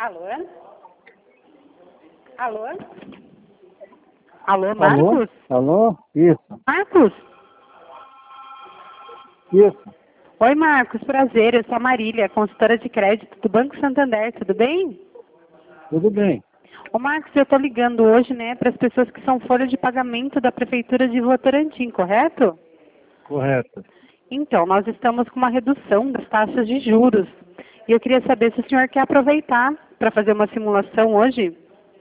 Alô? Alô? Alô, Marcos? Alô? Isso. Marcos? Isso. Oi, Marcos, prazer. Eu sou a Marília, consultora de crédito do Banco Santander, tudo bem? Tudo bem. Ô, Marcos, eu estou ligando hoje, né, para as pessoas que são folha de pagamento da Prefeitura de Votorantim, correto? Correto. Então, nós estamos com uma redução das taxas de juros. E eu queria saber se o senhor quer aproveitar para fazer uma simulação hoje.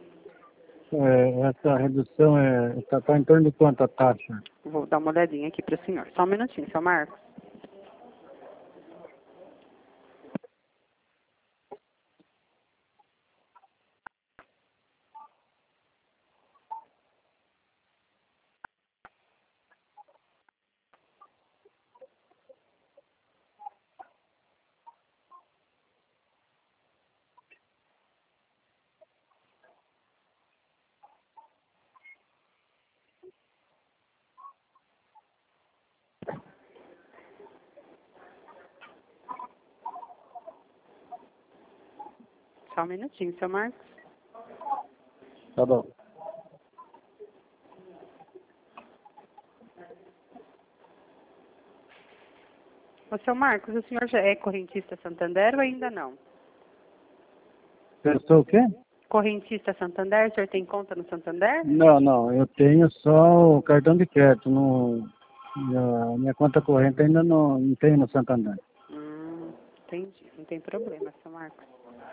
Essa redução tá em torno de quanto a taxa? Vou dar uma olhadinha aqui para o senhor. Só um minutinho, seu Marcos. Só um minutinho, seu Marcos. Tá bom. Ô, seu Marcos, o senhor já é correntista Santander ou ainda não? Pensou o quê? Correntista Santander, o senhor tem conta no Santander? Não. Eu tenho só o cartão de crédito. Minha conta corrente ainda não tem no Santander. Entendi. Não tem problema, seu Marcos.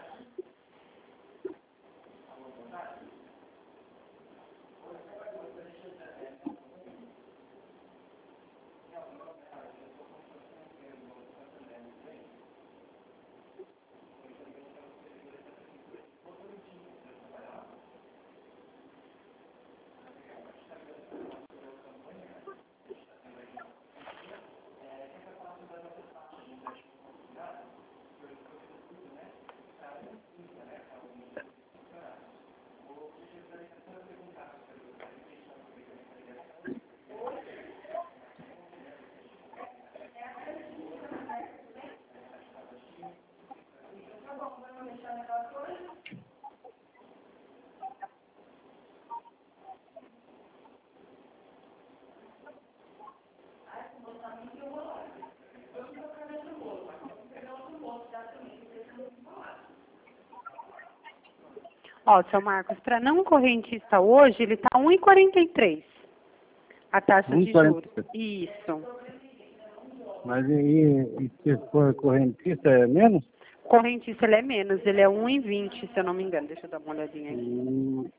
Ó, seu Marcos, para não correntista hoje, ele está 1,43. A taxa de juros. 1,43. Isso. Mas e se for correntista é menos? Correntista ele é menos, ele é 1,20, se eu não me engano. Deixa eu dar uma olhadinha aqui.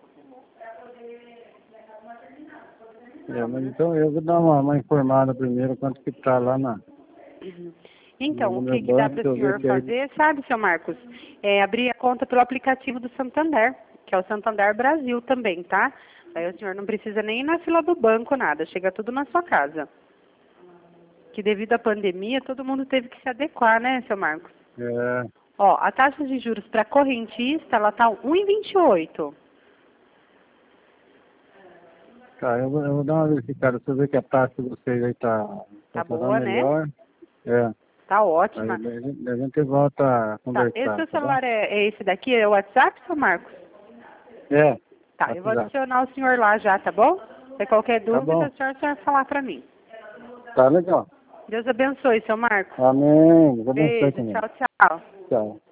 Mas então eu vou dar uma informada primeiro quanto que tá lá na... Então, no o meu que dá banco, para o eu ver senhor que aí... fazer, sabe, seu Marcos? É abrir a conta pelo aplicativo do Santander, que é o Santander Brasil também, tá? Aí o senhor não precisa nem ir na fila do banco, nada. Chega tudo na sua casa. Que devido à pandemia, todo mundo teve que se adequar, né, seu Marcos? Ó, a taxa de juros para correntista, ela tá 1,28. Tá, eu vou dar uma verificada, se eu ver que a taxa de vocês aí tá Boa, melhor. né? Tá Aí ótima. a gente volta a Tá. conversar, Esse seu tá bom? celular é esse daqui? É o WhatsApp, seu Marcos? Tá, eu vou WhatsApp. adicionar o senhor lá já, tá bom? Se qualquer Tá dúvida, bom. o senhor falar para mim. Tá legal. Deus abençoe, seu Marcos. Amém. Deus abençoe Beijo, também. tchau, tchau. Tchau.